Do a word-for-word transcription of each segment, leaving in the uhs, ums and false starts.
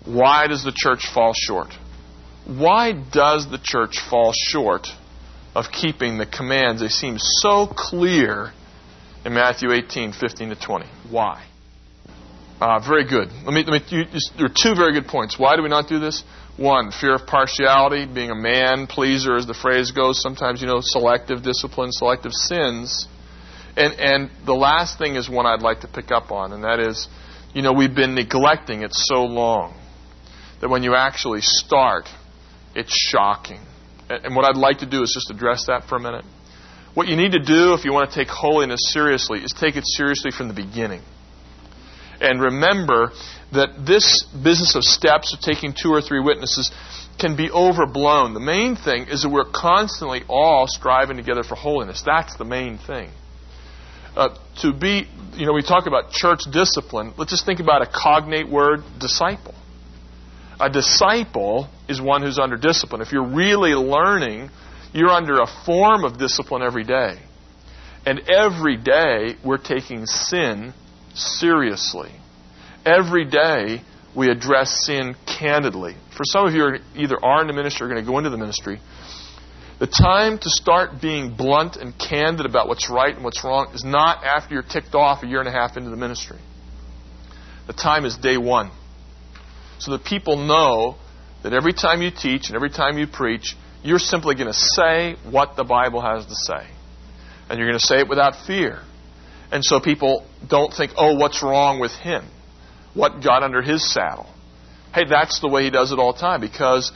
why does the church fall short? Why does the church fall short of keeping the commands? They seem so clear in Matthew eighteen, fifteen to twenty. Why? Uh, very good. Let me. Let me. You, you, there are two very good points. Why do we not do this? One, fear of partiality, being a man pleaser, as the phrase goes. Sometimes, you know, selective discipline, selective sins. And and the last thing is one I'd like to pick up on, and that is, you know, we've been neglecting it so long that when you actually start, it's shocking. And, and what I'd like to do is just address that for a minute. What you need to do if you want to take holiness seriously is take it seriously from the beginning. And remember that this business of steps, of taking two or three witnesses, can be overblown. The main thing is that we're constantly all striving together for holiness. That's the main thing. Uh, to be, you know, we talk about church discipline. Let's just think about a cognate word, disciple. A disciple is one who's under discipline. If you're really learning, you're under a form of discipline every day. And every day we're taking sin seriously. Every day we address sin candidly. For some of you who either are in the ministry or are going to go into the ministry, the time to start being blunt and candid about what's right and what's wrong is not after you're ticked off a year and a half into the ministry. The time is day one. So that people know that every time you teach and every time you preach, you're simply going to say what the Bible has to say. And you're going to say it without fear. And so people don't think, oh, what's wrong with him? What got under his saddle? Hey, that's the way he does it all the time, because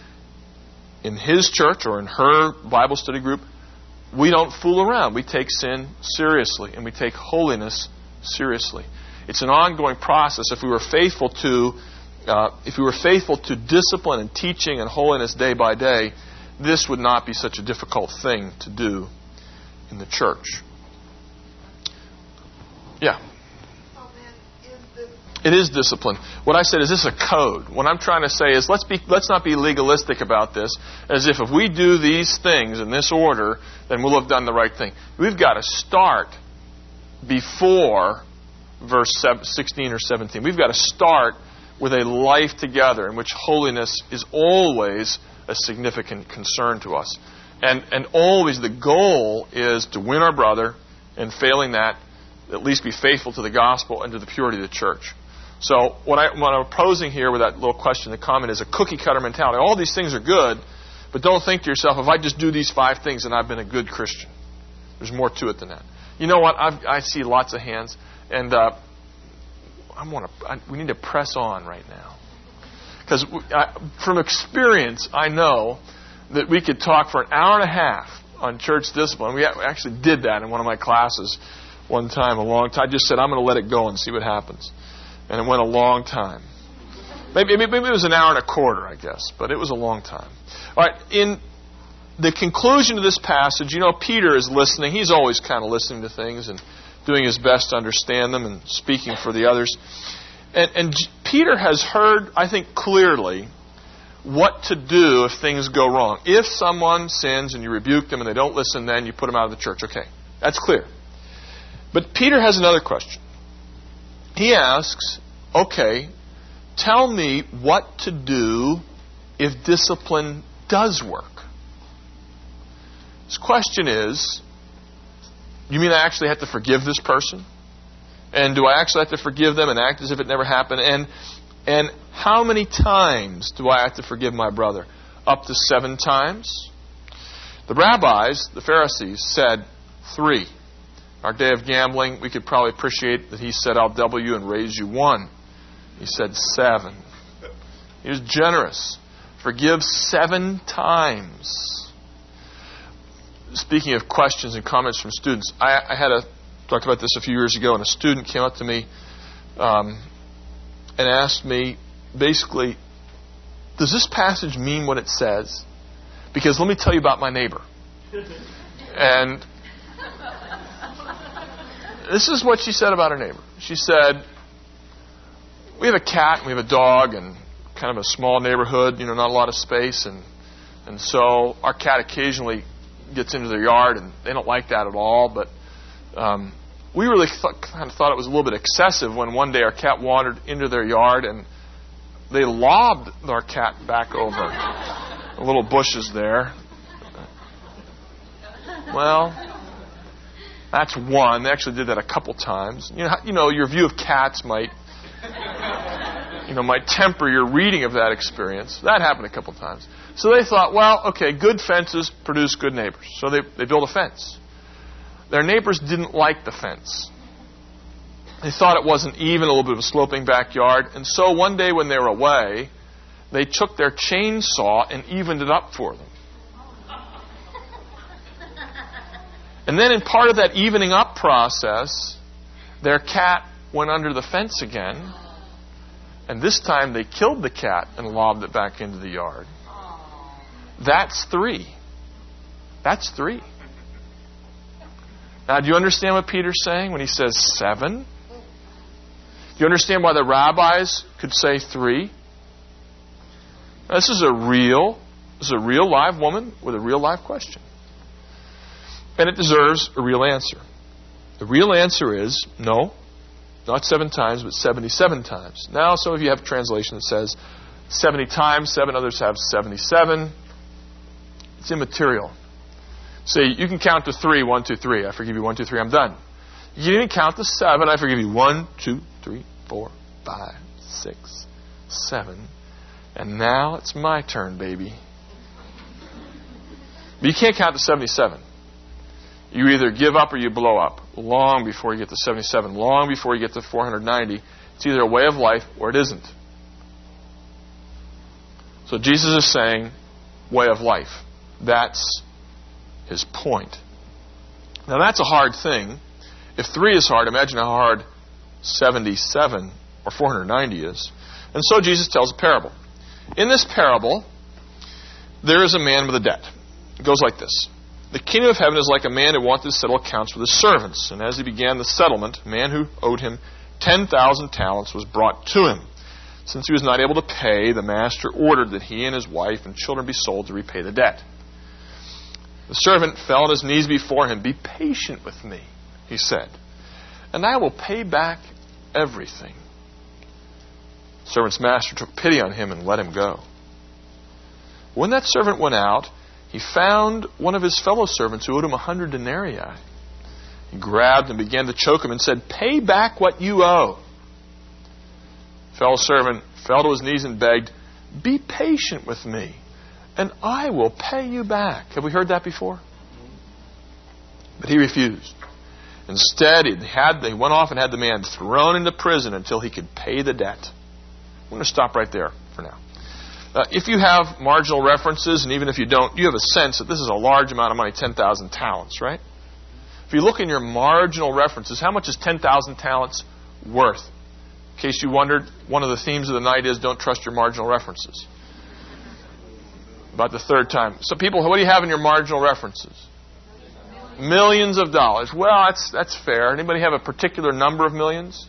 in his church or in her Bible study group, we don't fool around. We take sin seriously, and we take holiness seriously. It's an ongoing process. If we were faithful to, uh, if we were faithful to discipline and teaching and holiness day by day, this would not be such a difficult thing to do in the church. Yeah. It is discipline. What I said is this is a code. What I'm trying to say is let's be let's not be legalistic about this, as if if we do these things in this order, then we'll have done the right thing. We've got to start before verse sixteen or seventeen. We've got to start with a life together in which holiness is always a significant concern to us. And and always the goal is to win our brother, and failing that, at least be faithful to the gospel and to the purity of the church. So what, I, what I'm opposing here with that little question, the comment, is a cookie-cutter mentality. All these things are good, but don't think to yourself, if I just do these five things, then I've been a good Christian. There's more to it than that. You know what? I've, I see lots of hands, and uh, I want to. I, we need to press on right now. Because from experience, I know that we could talk for an hour and a half on church discipline. We actually did that in one of my classes one time, a long time. I just said, I'm going to let it go and see what happens. And it went a long time. Maybe, maybe it was an hour and a quarter, I guess, but it was a long time. All right, in the conclusion of this passage, you know, Peter is listening. He's always kind of listening to things and doing his best to understand them and speaking for the others. And, and Peter has heard, I think, clearly what to do if things go wrong. If someone sins and you rebuke them and they don't listen, then you put them out of the church. Okay, that's clear. But Peter has another question. He asks, okay, tell me what to do if discipline does work. His question is, you mean I actually have to forgive this person? And do I actually have to forgive them and act as if it never happened? And and how many times do I have to forgive my brother? Up to seven times? The rabbis, the Pharisees, said three. Our day of gambling, we could probably appreciate that he said, I'll double you and raise you one. He said seven. He was generous. Forgive seven times. Speaking of questions and comments from students, I, I had a talked about this a few years ago, and a student came up to me um, and asked me, basically, does this passage mean what it says? Because let me tell you about my neighbor. And this is what she said about her neighbor. She said, we have a cat and we have a dog and kind of a small neighborhood, you know, not a lot of space. And and so our cat occasionally gets into their yard, and they don't like that at all. But um, we really th- kind of thought it was a little bit excessive when one day our cat wandered into their yard, and they lobbed our cat back over the little bushes there. Well, that's one. They actually did that a couple times. You know, you know, your view of cats might, you know, might temper your reading of that experience. That happened a couple times. So they thought, well, okay, good fences produce good neighbors. So they, they built a fence. Their neighbors didn't like the fence. They thought it wasn't even, a little bit of a sloping backyard. And so one day when they were away, they took their chainsaw and evened it up for them. And then in part of that evening up process, their cat went under the fence again. And this time they killed the cat and lobbed it back into the yard. That's three. That's three. Now, do you understand what Peter's saying when he says seven? Do you understand why the rabbis could say three? Now, this is a real, this is a real live woman with a real live question. And it deserves a real answer. The real answer is no, not seven times, but seventy-seven times. Now, some of you have a translation that says seventy times seven, others have seventy-seven. It's immaterial. Say, you can count to three, one, two, three. I forgive you, one, two, three, I'm done. You didn't count to seven, I forgive you, one, two, three, four, five, six, seven. And now it's my turn, baby. But you can't count to seventy-seven. You either give up or you blow up long before you get to seventy-seven, long before you get to four hundred ninety. It's either a way of life or it isn't. So Jesus is saying, way of life. That's his point. Now that's a hard thing. If three is hard, imagine how hard seventy-seven or four hundred ninety is. And so Jesus tells a parable. In this parable, there is a man with a debt. It goes like this. The kingdom of heaven is like a man who wanted to settle accounts with his servants. And as he began the settlement, a man who owed him ten thousand talents was brought to him. Since he was not able to pay, the master ordered that he and his wife and children be sold to repay the debt. The servant fell on his knees before him. Be patient with me, he said, and I will pay back everything. The servant's master took pity on him and let him go. When that servant went out, he found one of his fellow servants who owed him a hundred denarii. He grabbed and began to choke him and said, pay back what you owe. The fellow servant fell to his knees and begged, be patient with me, and I will pay you back. Have we heard that before? But he refused. Instead, he had they went off and had the man thrown into prison until he could pay the debt. I'm going to stop right there for now. Uh, if you have marginal references, and even if you don't, you have a sense that this is a large amount of money, ten thousand talents, right? If you look in your marginal references, how much is ten thousand talents worth? In case you wondered, one of the themes of the night is don't trust your marginal references. About the third time. So people, what do you have in your marginal references? Millions of dollars. Well, that's that's fair. Anybody have a particular number of millions?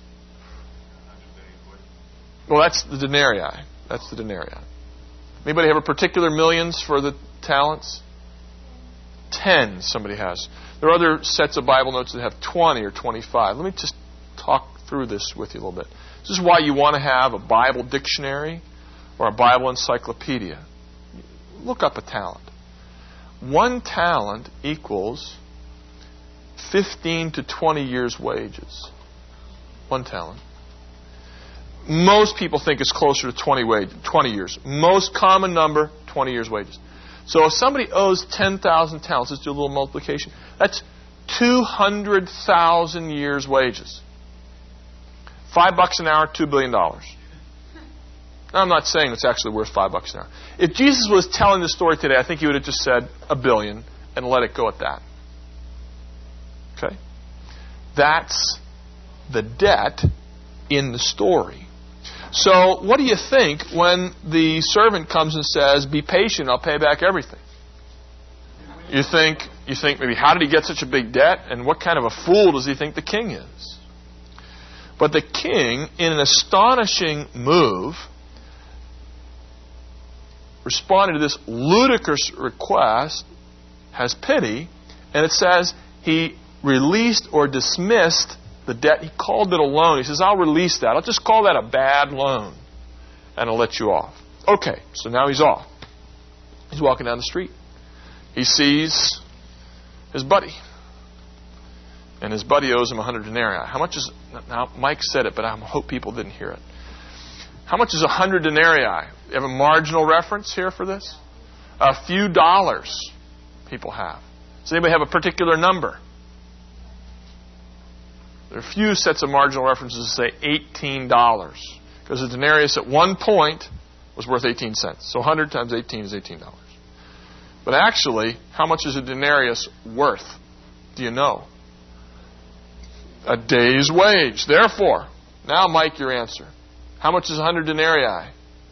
Well, that's the denarii. That's the denarii. Anybody have a particular millions for the talents? Ten, somebody has. There are other sets of Bible notes that have twenty or twenty-five. Let me just talk through this with you a little bit. This is why you want to have a Bible dictionary or a Bible encyclopedia. Look up a talent. One talent equals fifteen to twenty years' wages. One talent. Most people think it's closer to twenty, wage, twenty years. Most common number, twenty years' wages. So if somebody owes ten thousand talents, let's do a little multiplication. That's two hundred thousand years' wages. Five bucks an hour, two billion dollars. Now, I'm not saying it's actually worth five bucks an hour. If Jesus was telling the story today, I think he would have just said a billion and let it go at that. Okay? That's the debt in the story. So, what do you think when the servant comes and says, be patient, I'll pay back everything? You think, you think maybe, how did he get such a big debt? And what kind of a fool does he think the king is? But the king, in an astonishing move, responded to this ludicrous request, has pity, and it says he released or dismissed the debt. He called it a loan. He says, I'll release that. I'll just call that a bad loan. and I'll let you off. Okay, so now he's off. He's walking down the street. He sees his buddy. And his buddy owes him a hundred denarii. How much is... Now, Mike said it, but I hope people didn't hear it. How much is a hundred denarii? You have a marginal reference here for this? A few dollars people have. Does anybody have a particular number? There are a few sets of marginal references that say eighteen dollars. Because a denarius at one point was worth eighteen cents. So one hundred times eighteen is eighteen dollars. But actually, how much is a denarius worth? Do you know? A day's wage. Therefore, now, Mike, your answer. How much is one hundred denarii? one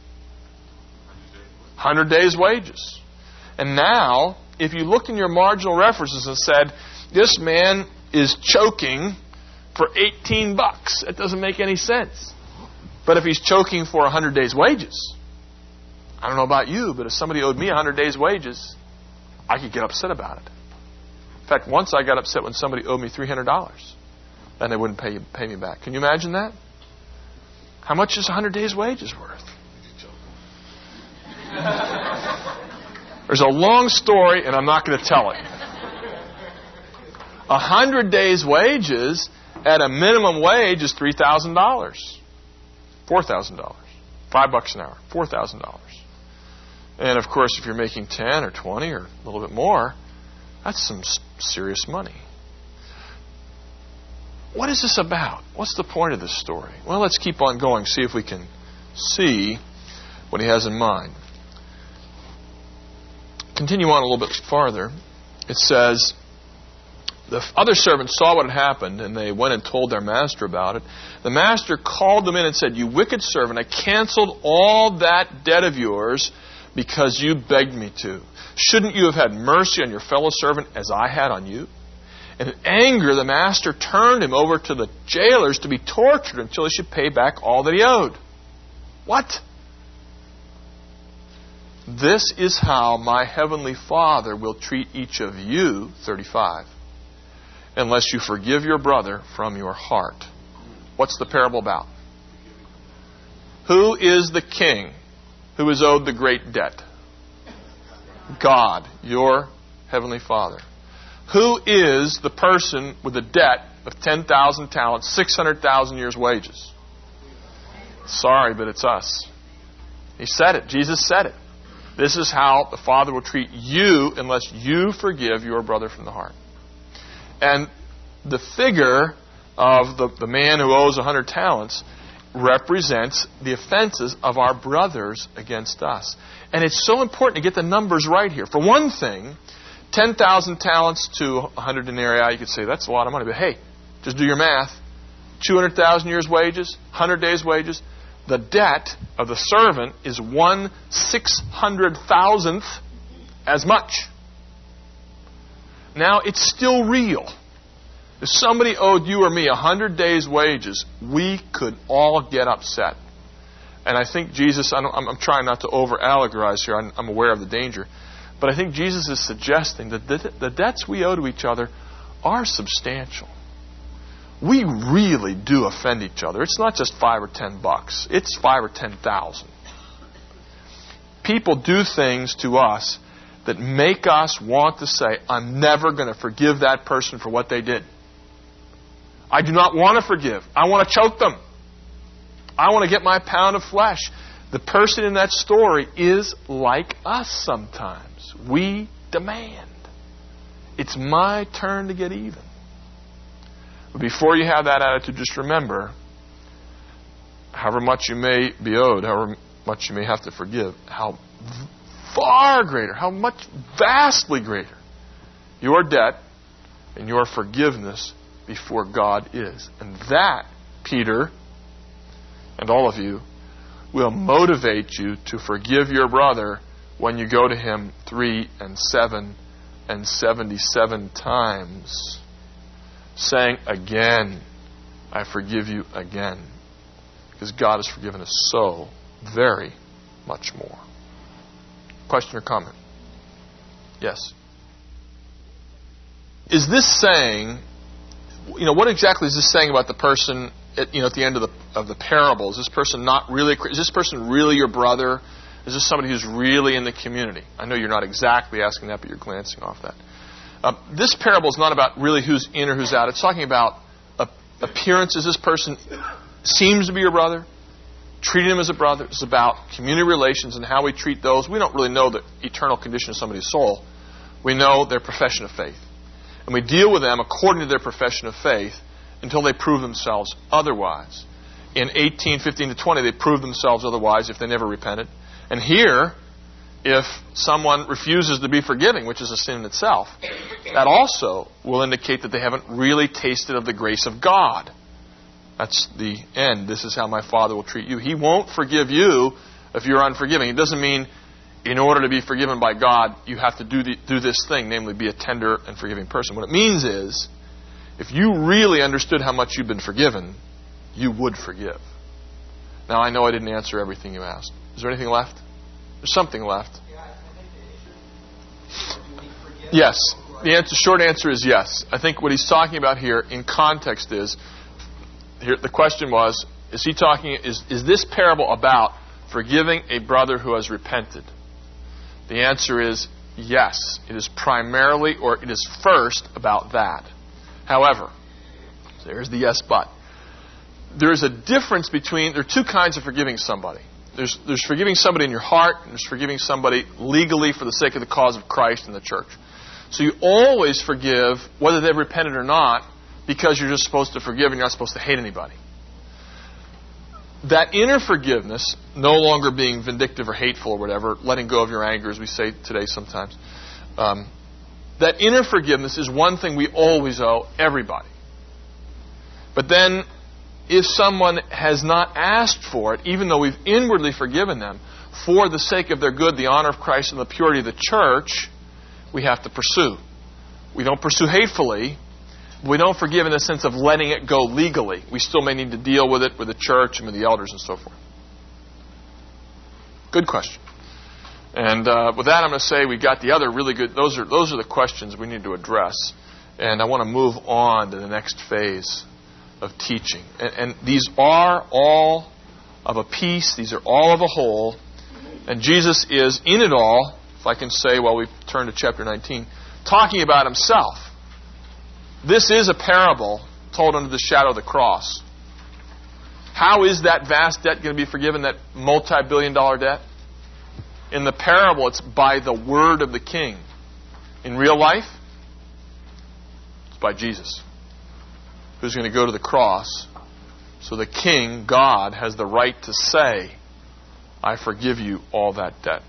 hundred days' wages. And now, if you look in your marginal references and said, this man is choking for eighteen bucks, it doesn't make any sense. But if he's choking for one hundred days' wages, I don't know about you, but if somebody owed me one hundred days' wages, I could get upset about it. In fact, once I got upset when somebody owed me three hundred dollars. And they wouldn't pay, pay me back. Can you imagine that? How much is one hundred days' wages worth? There's a long story, and I'm not going to tell it. one hundred days' wages at a minimum wage is three thousand dollars. four thousand dollars. Five bucks an hour. four thousand dollars. And, of course, if you're making ten or twenty or a little bit more, that's some serious money. What is this about? What's the point of this story? Well, let's keep on going, see if we can see what he has in mind. Continue on a little bit farther. It says, the other servants saw what had happened, and they went and told their master about it. The master called them in and said, you wicked servant, I canceled all that debt of yours because you begged me to. Shouldn't you have had mercy on your fellow servant as I had on you? And in anger, the master turned him over to the jailers to be tortured until he should pay back all that he owed. What? This is how my heavenly Father will treat each of you, thirty-five, unless you forgive your brother from your heart. What's the parable about? Who is the king who is owed the great debt? God, your heavenly Father. Who is the person with a debt of ten thousand talents, six hundred thousand years' wages? Sorry, but it's us. He said it. Jesus said it. This is how the Father will treat you unless you forgive your brother from the heart. And the figure of the, the man who owes one hundred talents represents the offenses of our brothers against us. And it's so important to get the numbers right here. For one thing, ten thousand talents to one hundred denarii, you could say that's a lot of money. But hey, just do your math. two hundred thousand years' wages, one hundred days' wages. The debt of the servant is one six hundred thousandth as much. Now, it's still real. If somebody owed you or me one hundred days' wages, we could all get upset. And I think Jesus, I'm, I'm trying not to over-allegorize here. I'm, I'm aware of the danger. But I think Jesus is suggesting that the, the debts we owe to each other are substantial. We really do offend each other. It's not just five or ten bucks. It's five or ten thousand. People do things to us that make us want to say, I'm never going to forgive that person for what they did. I do not want to forgive. I want to choke them. I want to get my pound of flesh. The person in that story is like us sometimes. We demand. It's my turn to get even. But before you have that attitude, just remember, however much you may be owed, however much you may have to forgive, how far greater, how much vastly greater your debt and your forgiveness before God is. And that, Peter, and all of you, will motivate you to forgive your brother when you go to him three and seven and seventy-seven times, saying, again, I forgive you again. Because God has forgiven us so very much more. Question or comment? Yes. Is this saying, you know, what exactly is this saying about the person at, you know, at the end of the of the parable, is this person not really? Is this person really your brother? Is this somebody who's really in the community? I know you're not exactly asking that, but you're glancing off that. Uh, this parable is not about really who's in or who's out. It's talking about uh, appearance. Is this person seems to be your brother? Treating him as a brother. It's about community relations and how we treat those. We don't really know the eternal condition of somebody's soul. We know their profession of faith. And we deal with them according to their profession of faith until they prove themselves otherwise. In eighteen, fifteen to twenty, they proved themselves otherwise if they never repented. And here, if someone refuses to be forgiving, which is a sin in itself, that also will indicate that they haven't really tasted of the grace of God. That's the end. This is how my Father will treat you. He won't forgive you if you're unforgiving. It doesn't mean in order to be forgiven by God, you have to do the, do this thing, namely be a tender and forgiving person. What it means is, if you really understood how much you've been forgiven, you would forgive. Now, I know I didn't answer everything you asked. Is there anything left? There's something left. Yes. The answer, short answer is yes. I think what he's talking about here in context is, here, the question was, is he talking, is, is this parable about forgiving a brother who has repented? The answer is yes. It is primarily, or it is first, about that. However, there's the yes but. There is a difference between, there are two kinds of forgiving somebody. There's, there's forgiving somebody in your heart, and there's forgiving somebody legally for the sake of the cause of Christ and the church. So you always forgive, whether they've repented or not, because you're just supposed to forgive and you're not supposed to hate anybody. That inner forgiveness, no longer being vindictive or hateful or whatever, letting go of your anger, as we say today sometimes, um, that inner forgiveness is one thing we always owe everybody. But then, if someone has not asked for it, even though we've inwardly forgiven them, for the sake of their good, the honor of Christ, and the purity of the church, we have to pursue. We don't pursue hatefully. We don't forgive in the sense of letting it go legally. We still may need to deal with it with the church and with the elders and so forth. Good question. And uh, with that, I'm going to say we got the other really good. Those are those are the questions we need to address. And I want to move on to the next phase of teaching. And, and these are all of a piece. These are all of a whole. And Jesus is in it all, if I can say while we turn to chapter nineteen, talking about himself. This is a parable told under the shadow of the cross. How is that vast debt going to be forgiven, that multi-billion dollar debt? In the parable, it's by the word of the king. In real life, it's by Jesus, who's going to go to the cross. So the king, God, has the right to say, I forgive you all that debt.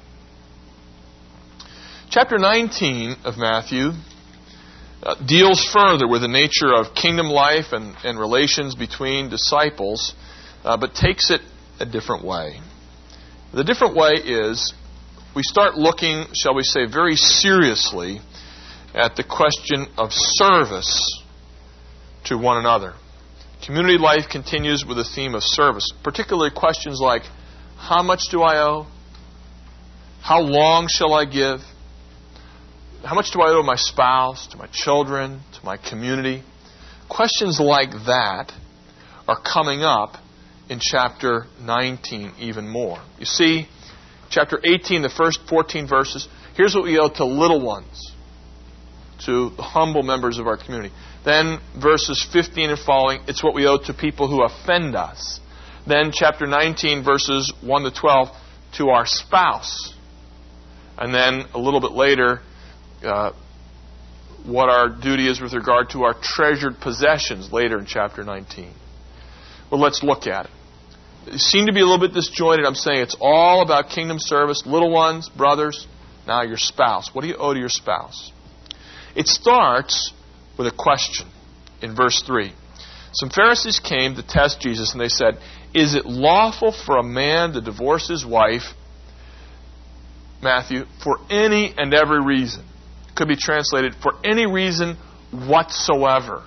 Chapter nineteen of Matthew uh, deals further with the nature of kingdom life and, and relations between disciples, uh, but takes it a different way. The different way is, we start looking, shall we say, very seriously at the question of service to one another. Community life continues with the theme of service, particularly questions like, how much do I owe? How long shall I give? How much do I owe my spouse, to my children, to my community? Questions like that are coming up in chapter nineteen even more. You see, chapter eighteen, the first fourteen verses, here's what we owe to little ones, to the humble members of our community. Then verses fifteen and following, it's what we owe to people who offend us. Then chapter nineteen, verses one to twelve, to our spouse. And then a little bit later, uh, what our duty is with regard to our treasured possessions later in chapter nineteen. Well, let's look at it. It seemed to be a little bit disjointed. I'm saying it's all about kingdom service, little ones, brothers, now your spouse. What do you owe to your spouse? It starts with a question in verse three. Some Pharisees came to test Jesus, and they said, is it lawful for a man to divorce his wife, Matthew, for any and every reason? Could be translated, for any reason whatsoever.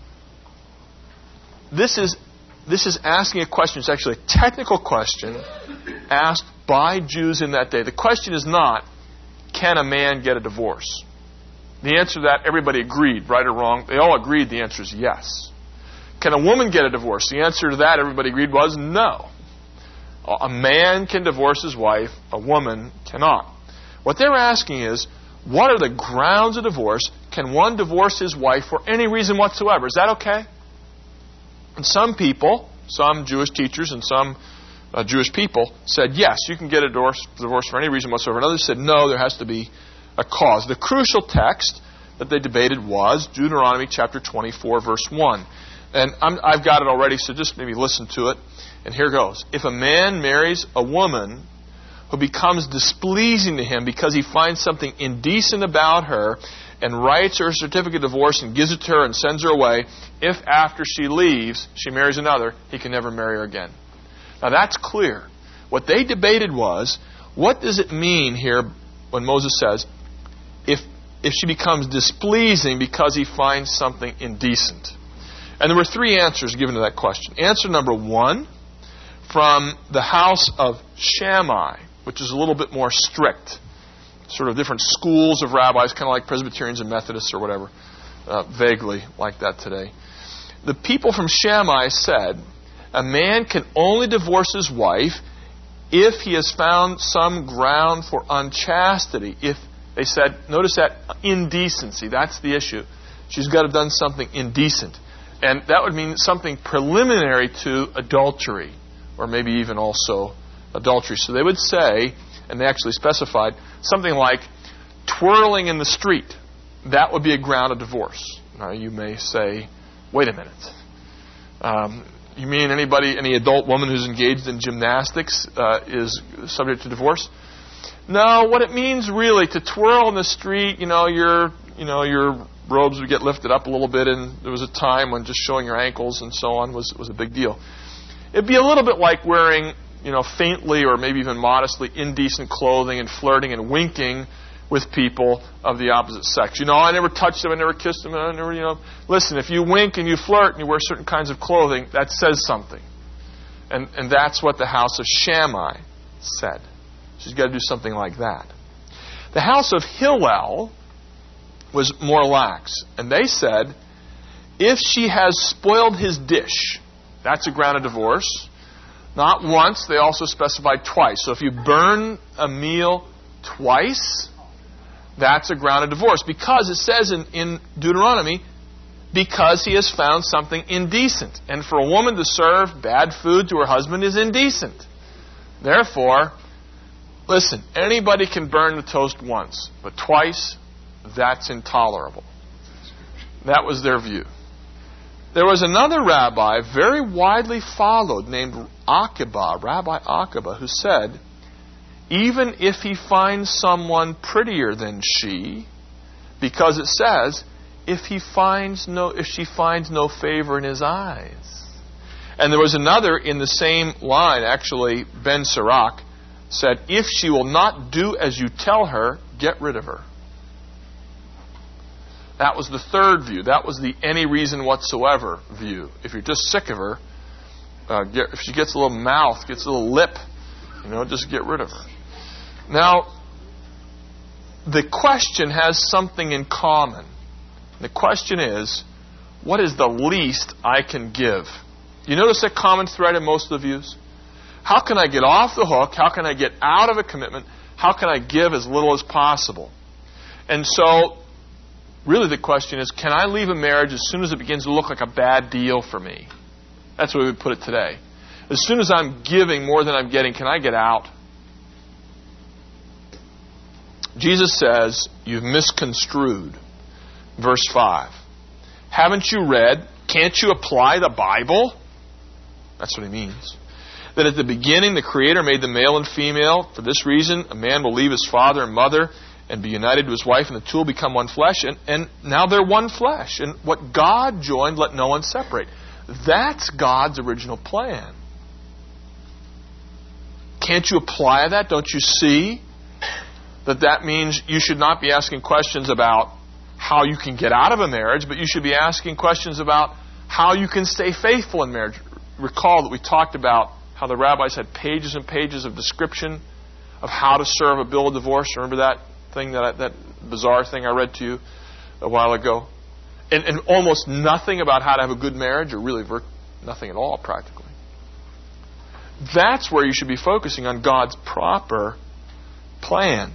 This is This is asking a question. It's actually a technical question asked by Jews in that day. The question is not, can a man get a divorce? The answer to that, everybody agreed, right or wrong. They all agreed the answer is yes. Can a woman get a divorce? The answer to that, everybody agreed, was no. A man can divorce his wife. A woman cannot. What they're asking is, what are the grounds of divorce? Can one divorce his wife for any reason whatsoever? Is that okay? And some people, some Jewish teachers and some uh, Jewish people said, yes, you can get a divorce, divorce for any reason whatsoever. And others said, no, there has to be a cause. The crucial text that they debated was Deuteronomy chapter twenty-four, verse one. And I'm, I've got it already, so just maybe listen to it. And here goes. If a man marries a woman who becomes displeasing to him because he finds something indecent about her and writes her a certificate of divorce and gives it to her and sends her away, if after she leaves, she marries another, he can never marry her again. Now that's clear. What they debated was, what does it mean here when Moses says, if, if she becomes displeasing because he finds something indecent? And there were three answers given to that question. Answer number one, from the house of Shammai, which is a little bit more strict. Sort of different schools of rabbis, kind of like Presbyterians and Methodists or whatever. Uh, vaguely like that today. The people from Shammai said, a man can only divorce his wife if he has found some ground for unchastity. If, they said, notice that, indecency, that's the issue. She's got to have done something indecent. And that would mean something preliminary to adultery, or maybe even also adultery. So they would say, and they actually specified, something like twirling in the street. That would be a ground of divorce. Now you may say, wait a minute. Um, you mean anybody, any adult woman who's engaged in gymnastics uh, is subject to divorce? No, what it means really to twirl in the street, you know, your, you know, your robes would get lifted up a little bit, and there was a time when just showing your ankles and so on was, was a big deal. It'd be a little bit like wearing, you know, faintly or maybe even modestly indecent clothing and flirting and winking with people of the opposite sex. You know, I never touched them, I never kissed them, I never, you know. Listen, if you wink and you flirt and you wear certain kinds of clothing, that says something. And and that's what the house of Shammai said. She's got to do something like that. The house of Hillel was more lax. And they said, if she has spoiled his dish, that's a ground of divorce. Not once, they also specified twice. So if you burn a meal twice, that's a ground of divorce. Because it says in, in Deuteronomy, because he has found something indecent. And for a woman to serve bad food to her husband is indecent. Therefore, listen, anybody can burn the toast once, but twice, that's intolerable. That was their view. There was another rabbi, very widely followed, named Akiba, Rabbi Akiba, who said, even if he finds someone prettier than she, because it says, if he finds no, if she finds no favor in his eyes. And there was another in the same line, actually, Ben Sirach, said, if she will not do as you tell her, get rid of her. That was the third view. That was the any reason whatsoever view. If you're just sick of her, uh, get, if she gets a little mouth, gets a little lip, you know, just get rid of her. Now, the question has something in common. The question is, what is the least I can give? You notice a common thread in most of the views? How can I get off the hook? How can I get out of a commitment? How can I give as little as possible? And so, really the question is, can I leave a marriage as soon as it begins to look like a bad deal for me? That's the way we put it today. As soon as I'm giving more than I'm getting, can I get out? Jesus says, you've misconstrued. Verse five. Haven't you read? Can't you apply the Bible? That's what he means. That at the beginning the Creator made the male and female. For this reason, a man will leave his father and mother and be united to his wife, and the two will become one flesh. And, and now they're one flesh. And what God joined, let no one separate. That's God's original plan. Can't you apply that? Don't you see that that means you should not be asking questions about how you can get out of a marriage, but you should be asking questions about how you can stay faithful in marriage. Recall that we talked about how the rabbis had pages and pages of description of how to serve a bill of divorce. Remember that thing, that that bizarre thing I read to you a while ago? and, and almost nothing about how to have a good marriage, or really ver- nothing at all practically. That's where you should be focusing on God's proper plan.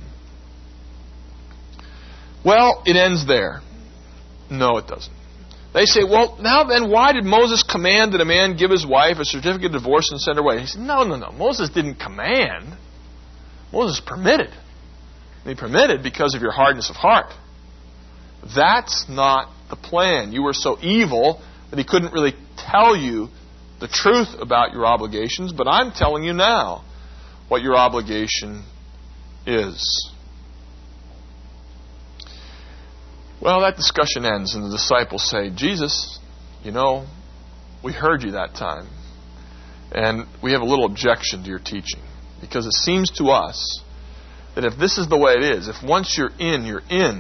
Well, it ends there. No, it doesn't. They say, well, now then, why did Moses command that a man give his wife a certificate of divorce and send her away? He said, no, no, no. Moses didn't command. Moses permitted. And he permitted because of your hardness of heart. That's not the plan. You were so evil that he couldn't really tell you the truth about your obligations, but I'm telling you now what your obligation is. Well, that discussion ends, and the disciples say, Jesus, you know, we heard you that time, and we have a little objection to your teaching, because it seems to us that if this is the way it is, if once you're in, you're in,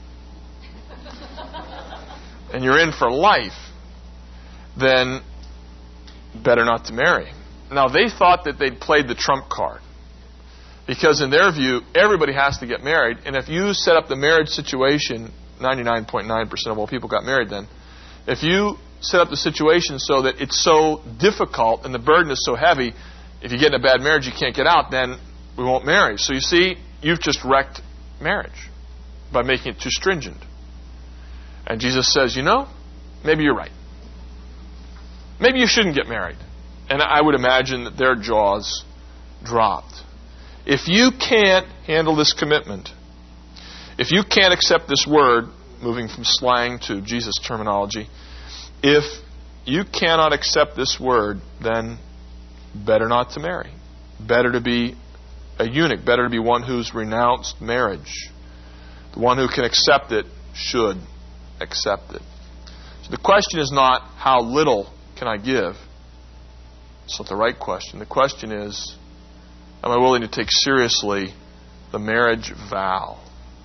and you're in for life, then better not to marry. Now, they thought that they'd played the trump card, because in their view, everybody has to get married, and if you set up the marriage situation, ninety-nine point nine percent of all people got married then, if you set up the situation so that it's so difficult and the burden is so heavy, if you get in a bad marriage you can't get out, then we won't marry. So you see, you've just wrecked marriage by making it too stringent. And Jesus says, you know, maybe you're right. Maybe you shouldn't get married. And I would imagine that their jaws dropped. If you can't handle this commitment, if you can't accept this word, moving from slang to Jesus terminology, if you cannot accept this word, then better not to marry. Better to be a eunuch. Better to be one who's renounced marriage. The one who can accept it should accept it. So the question is not how little can I give. It's not the right question. The question is, am I willing to take seriously the marriage vow?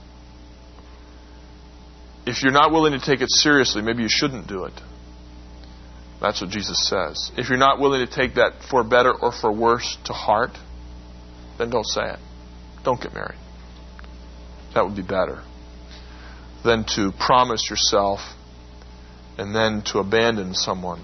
If you're not willing to take it seriously, maybe you shouldn't do it. That's what Jesus says. If you're not willing to take that for better or for worse to heart, then don't say it. Don't get married. That would be better than to promise yourself and then to abandon someone.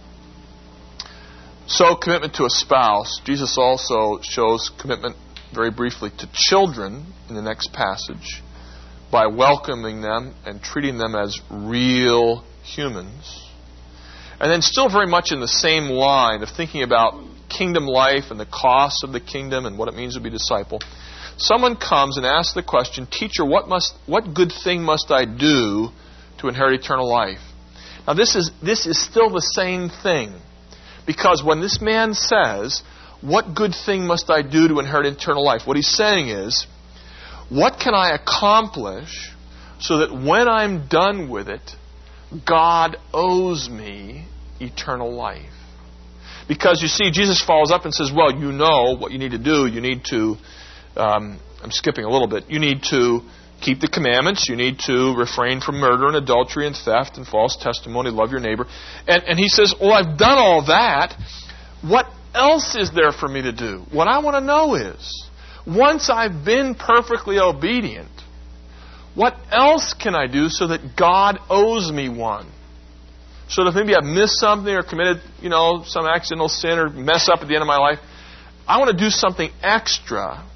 So, commitment to a spouse. Jesus also shows commitment very briefly to children in the next passage by welcoming them and treating them as real humans. And then still very much in the same line of thinking about kingdom life and the costs of the kingdom and what it means to be a disciple. Someone comes and asks the question, Teacher, what must, what good thing must I do to inherit eternal life? Now this is, this is still the same thing. Because when this man says, what good thing must I do to inherit eternal life? What he's saying is, what can I accomplish so that when I'm done with it, God owes me eternal life? Because you see, Jesus follows up and says, well, you know what you need to do. You need to, um, I'm skipping a little bit, you need to keep the commandments. You need to refrain from murder and adultery and theft and false testimony. Love your neighbor. And, and he says, well, I've done all that. What else is there for me to do? What I want to know is, once I've been perfectly obedient, what else can I do so that God owes me one? So that if maybe I've missed something or committed, you know, some accidental sin or mess up at the end of my life, I want to do something extra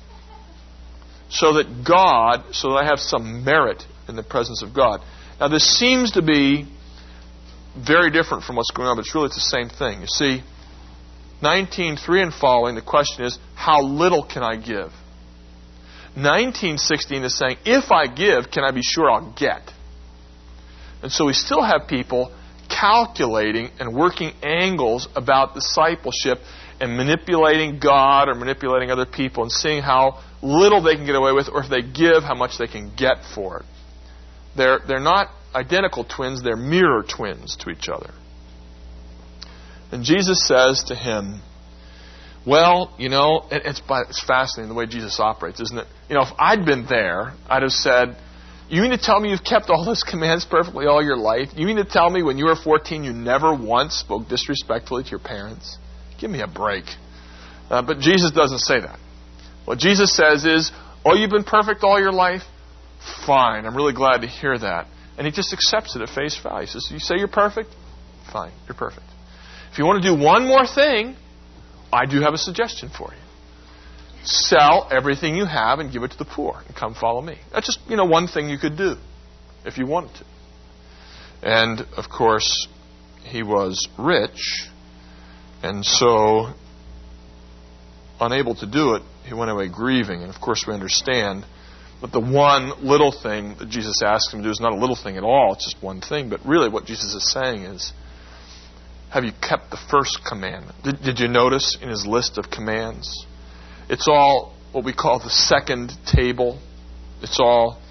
so that God, so that I have some merit in the presence of God. Now this seems to be very different from what's going on, but it's really it's the same thing. You see, nineteen three and following, the question is, how little can I give? nineteen sixteen is saying, if I give, can I be sure I'll get? And so we still have people calculating and working angles about discipleship and manipulating God or manipulating other people and seeing how little they can get away with, or if they give, how much they can get for it. They're, they're not identical twins, they're mirror twins to each other. And Jesus says to him, well, you know, it, it's, it's fascinating the way Jesus operates, isn't it? You know, if I'd been there, I'd have said, you mean to tell me you've kept all those commands perfectly all your life? You mean to tell me when you were fourteen you never once spoke disrespectfully to your parents? Give me a break. Uh, but Jesus doesn't say that. What Jesus says is, oh, you've been perfect all your life? Fine, I'm really glad to hear that. And he just accepts it at face value. He says, you say you're perfect? Fine, you're perfect. If you want to do one more thing, I do have a suggestion for you. Sell everything you have and give it to the poor and come follow me. That's just, you know, one thing you could do if you wanted to. And, of course, he was rich, and so unable to do it, he went away grieving. And, of course, we understand that the one little thing that Jesus asked him to do is not a little thing at all. It's just one thing. But really what Jesus is saying is, have you kept the first commandment? Did, did you notice in his list of commands? It's all what we call the second table. It's all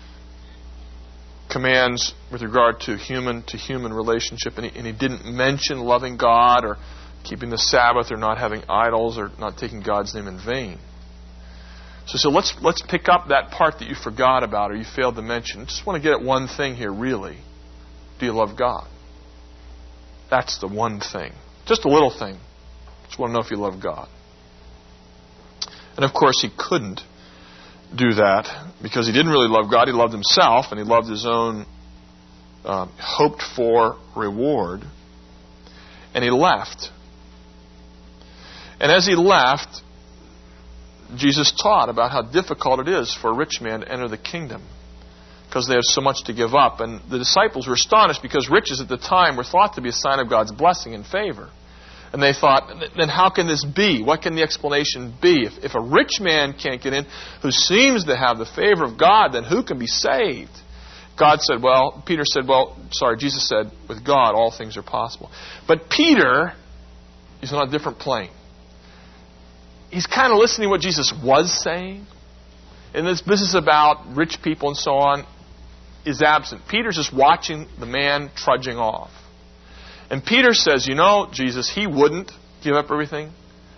commands with regard to human to human relationship. And he, and he didn't mention loving God or keeping the Sabbath or not having idols or not taking God's name in vain. So, so let's let's pick up that part that you forgot about or you failed to mention. I just want to get at one thing here, really. Do you love God? That's the one thing. Just a little thing. Just want to know if you love God. And of course he couldn't do that because he didn't really love God. He loved himself and he loved his own um, hoped for reward. And he left. And as he left, Jesus taught about how difficult it is for a rich man to enter the kingdom because they have so much to give up. And the disciples were astonished because riches at the time were thought to be a sign of God's blessing and favor. And they thought, then how can this be? What can the explanation be? If, if a rich man can't get in who seems to have the favor of God, then who can be saved? God said, well, Peter said, well, sorry, Jesus said, with God all things are possible. But Peter is on a different plane. He's kind of listening to what Jesus was saying. And this business about rich people and so on is absent. Peter's just watching the man trudging off. And Peter says, you know, Jesus, he wouldn't give up everything.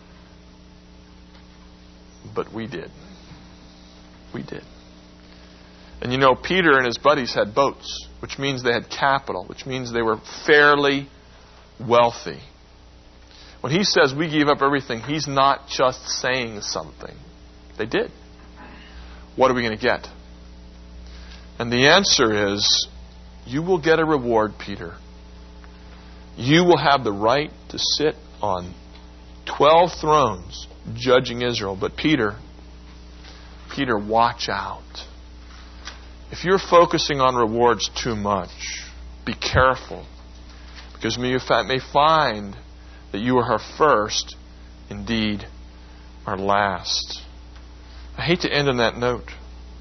But we did. We did. And you know, Peter and his buddies had boats, which means they had capital, which means they were fairly wealthy. When he says we gave up everything, he's not just saying something. They did. What are we going to get? And the answer is, you will get a reward, Peter. You will have the right to sit on twelve thrones judging Israel. But Peter, Peter, watch out. If you're focusing on rewards too much, be careful. Because you may find that you are her first, indeed, our last. I hate to end on that note.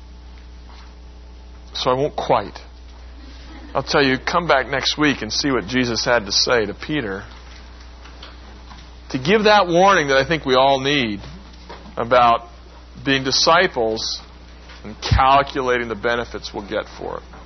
So I won't quite. I'll tell you, come back next week and see what Jesus had to say to Peter. To give that warning that I think we all need about being disciples and calculating the benefits we'll get for it.